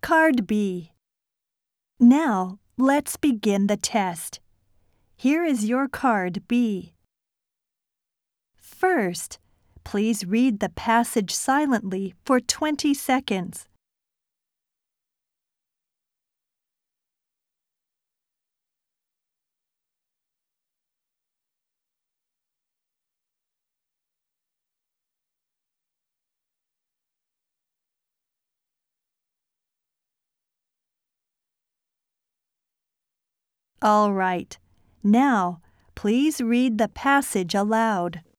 Card B. Now, let's begin the test. Here is your card B. First, please read the passage silently for 20 seconds. All right. Now, please read the passage aloud.